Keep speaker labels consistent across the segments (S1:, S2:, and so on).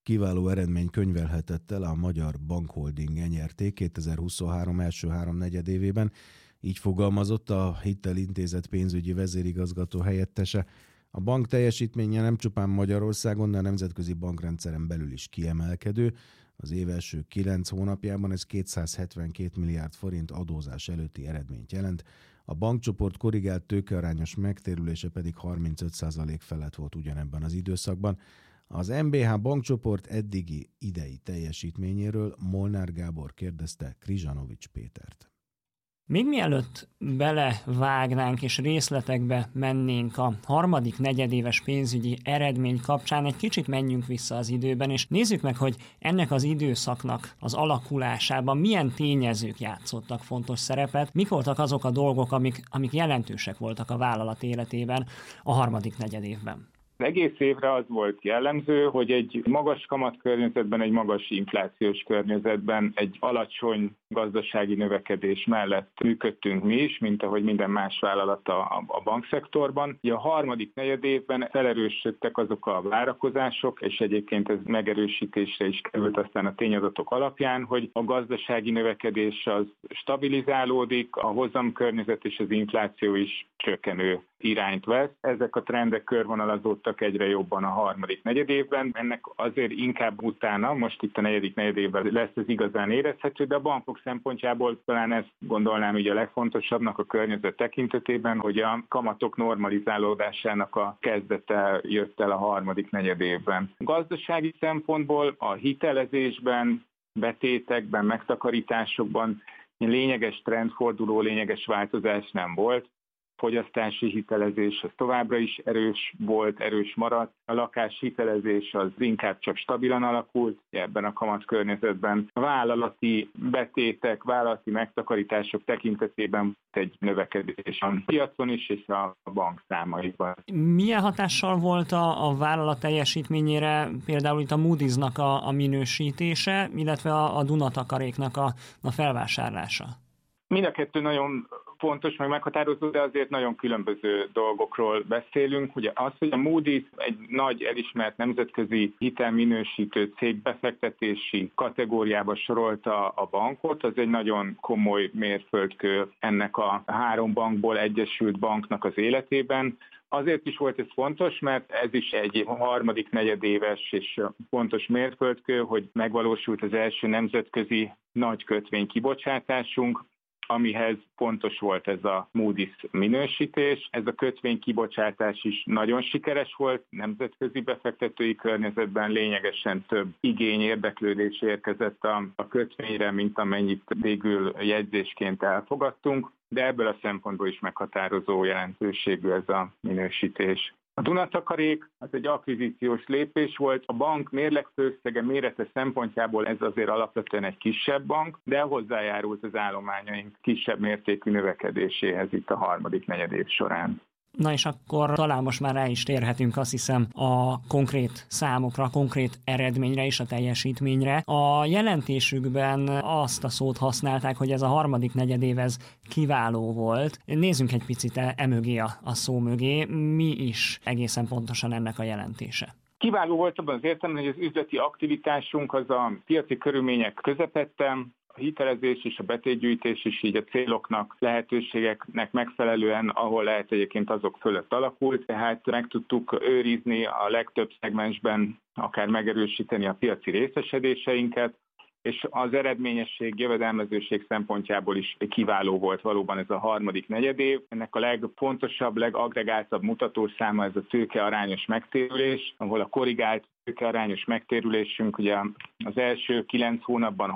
S1: kiváló eredmény könyvelhetett el a Magyar Bankholding NRT 2023 első háromnegyedévében, így fogalmazott a Hitelintézet pénzügyi vezérigazgató helyettese. A bank teljesítménye nem csupán Magyarországon, de a nemzetközi bankrendszeren belül is kiemelkedő. Az év első 9 hónapjában ez 272 milliárd forint adózás előtti eredményt jelent. A bankcsoport korrigált tőkearányos megtérülése pedig 35% felett volt ugyanebben az időszakban. Az MBH bankcsoport eddigi idei teljesítményéről Molnár Gábor kérdezte Krizsanovics Pétert.
S2: Még mielőtt belevágnánk és részletekbe mennénk a harmadik negyedéves pénzügyi eredmény kapcsán, egy kicsit menjünk vissza az időben, és nézzük meg, hogy ennek az időszaknak az alakulásában milyen tényezők játszottak fontos szerepet, mik voltak azok a dolgok, amik jelentősek voltak a vállalat életében a harmadik negyedévben.
S3: Az egész évre az volt jellemző, hogy egy magas kamatkörnyezetben, egy magas inflációs környezetben, egy alacsony gazdasági növekedés mellett működtünk mi is, mint ahogy minden más vállalat a bankszektorban. Ugye a harmadik negyedévben felerősödtek azok a várakozások, és egyébként ez megerősítésre is került aztán a tényadatok alapján, hogy a gazdasági növekedés az stabilizálódik, a hozamkörnyezet és az infláció is csökkenő irányt vesz. Ezek a trendek körvonalazódtak egyre jobban a harmadik negyedévben. Ennek azért inkább utána, most itt a negyedik negyedévben lesz ez igazán érezhető, de a bankok szempontjából talán ezt gondolnám így a legfontosabbnak a környezet tekintetében, hogy a kamatok normalizálódásának a kezdete jött el a harmadik negyedévben. Gazdasági szempontból a hitelezésben, betétekben, megtakarításokban lényeges trendforduló, lényeges változás nem volt. Fogyasztási hitelezés az továbbra is erős volt, erős maradt. A lakáshitelezés az inkább csak stabilan alakult ebben a kamatkörnyezetben. A vállalati betétek, vállalati megtakarítások tekintetében egy növekedés a piacon is, és a bankszámaiban.
S2: Milyen hatással volt a vállalat teljesítményére például itt a Moody's-nak a minősítése, illetve a Dunatakaréknak a felvásárlása?
S3: Mind a kettő nagyon fontos, meg meghatározó, de azért nagyon különböző dolgokról beszélünk. Ugye az, hogy a Moody's egy nagy elismert nemzetközi hitelminősítő cég befektetési kategóriába sorolta a bankot, az egy nagyon komoly mérföldkő ennek a három bankból egyesült banknak az életében. Azért is volt ez fontos, mert ez is egy harmadik negyedéves és fontos mérföldkő, hogy megvalósult az első nemzetközi nagy kötvénykibocsátásunk, amihez fontos volt ez a Moody's minősítés. Ez a kötvénykibocsátás is nagyon sikeres volt, nemzetközi befektetői környezetben lényegesen több igény, érdeklődés érkezett a kötvényre, mint amennyit végül jegyzésként elfogadtunk, de ebből a szempontból is meghatározó jelentőségű ez a minősítés. A Dunatakarék az egy akvizíciós lépés volt, a bank mérlegfőösszege mérete szempontjából ez azért alapvetően egy kisebb bank, de hozzájárult az állományaink kisebb mértékű növekedéséhez itt a harmadik negyedév során.
S2: Na és akkor talán most már rá is térhetünk, azt hiszem, a konkrét számokra, a konkrét eredményre és a teljesítményre. A jelentésükben azt a szót használták, hogy ez a harmadik negyedév ez kiváló volt. Nézzünk egy picit emögé a szó mögé. Mi is egészen pontosan ennek a jelentése?
S3: Kiváló volt abban az értelemben, hogy az üzleti aktivitásunk az a piaci körülmények közepette, a hitelezés és a betétgyűjtés is így a céloknak, lehetőségeknek megfelelően, ahol lehet egyébként azok fölött alakult, tehát meg tudtuk őrizni a legtöbb szegmensben, akár megerősíteni a piaci részesedéseinket, és az eredményesség, jövedelmezőség szempontjából is kiváló volt valóban ez a harmadik negyedév. Ennek a legfontosabb, legagregáltabb mutatószáma ez a tőkearányos megtérülés, ahol a korrigált tőkearányos megtérülésünk ugye az első 9 hónapban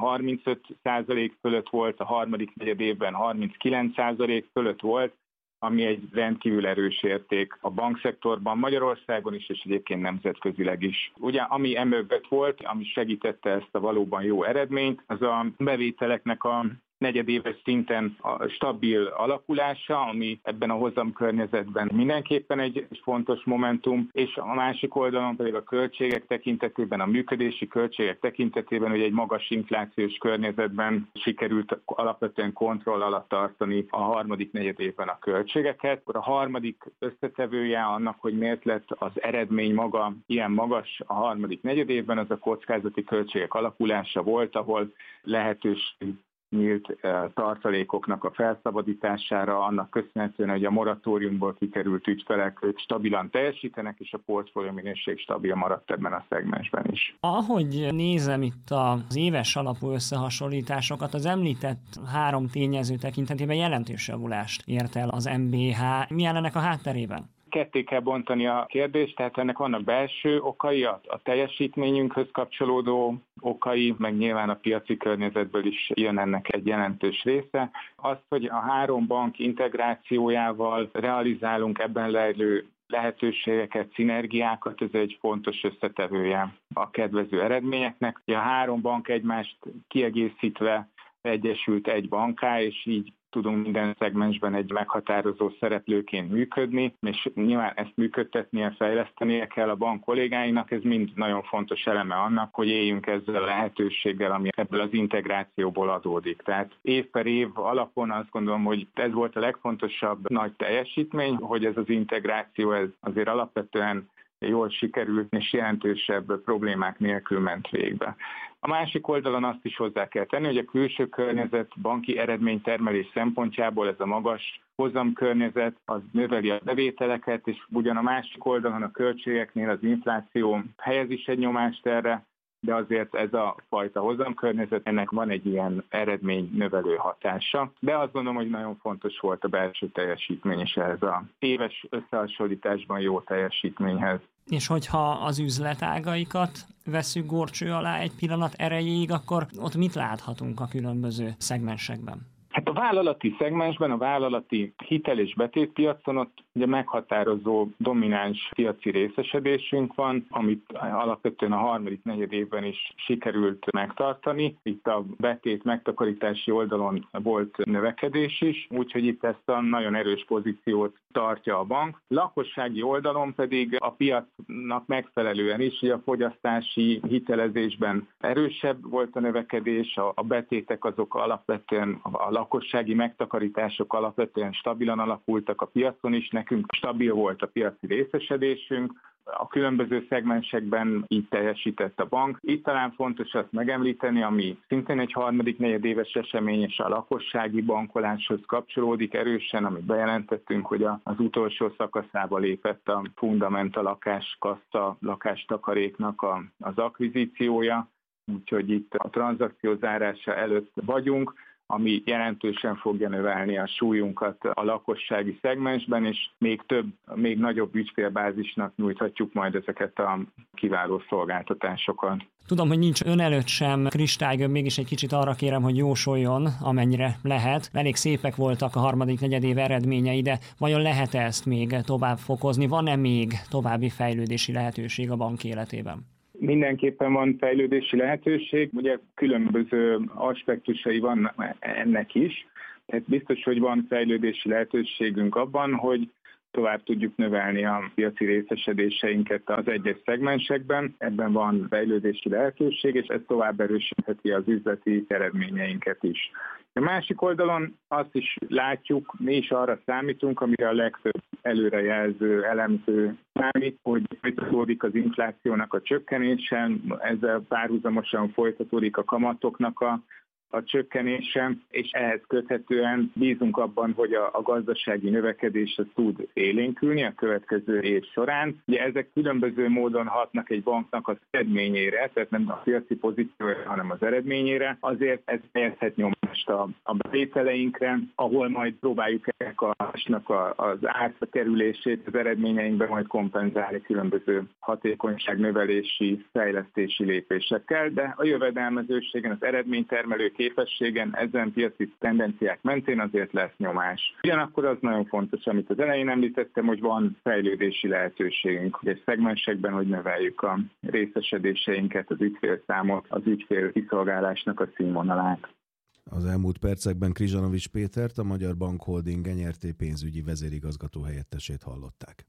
S3: 35% fölött volt, a harmadik negyedévben 39% fölött volt, ami egy rendkívül erős érték a bankszektorban, Magyarországon is, és egyébként nemzetközileg is. Ugye, ami emögött volt, ami segítette ezt a valóban jó eredményt, az a bevételeknek a negyedéves szinten a stabil alakulása, ami ebben a hozamkörnyezetben mindenképpen egy fontos momentum, és a másik oldalon pedig a költségek tekintetében, a működési költségek tekintetében, hogy egy magas inflációs környezetben sikerült alapvetően kontroll alatt tartani a harmadik negyedévben a költségeket. A harmadik összetevője annak, hogy miért lett az eredmény maga ilyen magas a harmadik negyedévben, az a kockázati költségek alakulása volt, ahol lehetőség nyílt tartalékoknak a felszabadítására, annak köszönhetően, hogy a moratóriumból kikerült ügyfelek stabilan teljesítenek, és a portfólió minőség stabil maradt ebben a szegmensben is.
S2: Ahogy nézem itt az éves alapú összehasonlításokat, az említett 3 tényező tekintetében jelentős javulást ért el az MBH. Mi áll ennek a hátterében?
S3: Ketté kell bontani a kérdést, tehát ennek vannak belső okai, a teljesítményünkhöz kapcsolódó okai, meg nyilván a piaci környezetből is jön ennek egy jelentős része. Az, hogy a 3 bank integrációjával realizálunk ebben lejlő lehetőségeket, szinergiákat, ez egy fontos összetevője a kedvező eredményeknek. A 3 bank egymást kiegészítve egyesült egy bankká, és így tudunk minden szegmensben egy meghatározó szereplőként működni, és nyilván ezt működtetnie, fejlesztenie kell a bank kollégáinak, ez mind nagyon fontos eleme annak, hogy éljünk ezzel a lehetőséggel, ami ebből az integrációból adódik. Tehát év per év alapon azt gondolom, hogy ez volt a legfontosabb nagy teljesítmény, hogy ez az integráció ez azért alapvetően jól sikerült, és jelentősebb problémák nélkül ment végbe. A másik oldalon azt is hozzá kell tenni, hogy a külső környezet banki eredménytermelés szempontjából ez a magas hozamkörnyezet, az növeli a bevételeket, és ugyan a másik oldalon a költségeknél az infláció helyez is egy nyomást erre, de azért ez a fajta hozamkörnyezet, ennek van egy ilyen eredmény növelő hatása. De azt gondolom, hogy nagyon fontos volt a belső teljesítmény is ehhez az éves összehasonlításban jó teljesítményhez.
S2: És hogyha az üzletágaikat vesszük górcső alá egy pillanat erejéig, akkor ott mit láthatunk a különböző szegmensekben?
S3: Hát a vállalati szegmensben, a vállalati hitel- és betétpiacon ott ugye meghatározó domináns piaci részesedésünk van, amit alapvetően a harmadik negyedévben is sikerült megtartani. Itt a betét megtakarítási oldalon volt növekedés is, úgyhogy itt ezt a nagyon erős pozíciót tartja a bank. Lakossági oldalon pedig a piacnak megfelelően is, hogy a fogyasztási hitelezésben erősebb volt a növekedés, a betétek azok alapvetően a lakossági megtakarítások alapvetően stabilan alakultak a piacon is, nekünk stabil volt a piaci részesedésünk, a különböző szegmensekben így teljesített a bank. Itt talán fontos azt megemlíteni, ami szintén egy harmadik negyedéves esemény, és a lakossági bankoláshoz kapcsolódik erősen, amit bejelentettünk, hogy az utolsó szakaszába lépett a Fundamenta lakáskassa, lakástakaréknak az akvizíciója, úgyhogy itt a tranzakció zárása előtt vagyunk, ami jelentősen fogja növelni a súlyunkat a lakossági szegmensben, és még nagyobb ügyfélbázisnak nyújthatjuk majd ezeket a kiváló szolgáltatásokat.
S2: Tudom, hogy nincs ön előtt sem kristálygömb, mégis egy kicsit arra kérem, hogy jósoljon, amennyire lehet. Elég szépek voltak a harmadik negyedév eredményei, de vajon lehet ezt még tovább fokozni? Van-e még további fejlődési lehetőség a bank életében?
S3: Mindenképpen van fejlődési lehetőség, ugye különböző aspektusai van ennek is, tehát biztos, hogy van fejlődési lehetőségünk abban, hogy tovább tudjuk növelni a piaci részesedéseinket az egyes szegmensekben. Ebben van fejlődési lehetőség, és ez tovább erősítheti az üzleti eredményeinket is. A másik oldalon azt is látjuk, mi is arra számítunk, amire a legtöbb előrejelző elemző számít, hogy folytatódik az inflációnak a csökkenése, ezzel párhuzamosan folytatódik a kamatoknak a csökkenése, és ehhez köthetően bízunk abban, hogy a gazdasági növekedés tud élénkülni a következő év során. Ugye ezek különböző módon hatnak egy banknak az eredményére, tehát nem a piaci pozícióra, hanem az eredményére. Azért ez helyezhet nyomást a bevételeinkre, ahol majd próbáljuk ennek az árkerülését az eredményeinkben majd kompenzálni különböző hatékonyságnövelési, fejlesztési lépésekkel, de a jövedelmezőségen, az eredménytermelő képességen, ezen piaci tendenciák mentén azért lesz nyomás. Ugyanakkor az nagyon fontos, amit az elején említettem, hogy van fejlődési lehetőségünk, hogy egy szegmensekben, hogy növeljük a részesedéseinket, az ügyfélszámot, az ügyfél kiszolgálásnak a színvonalát.
S1: Az elmúlt percekben Krizsanovics Pétert, a Magyar Bankholding Nyrt. Pénzügyi vezérigazgató helyettesét hallották.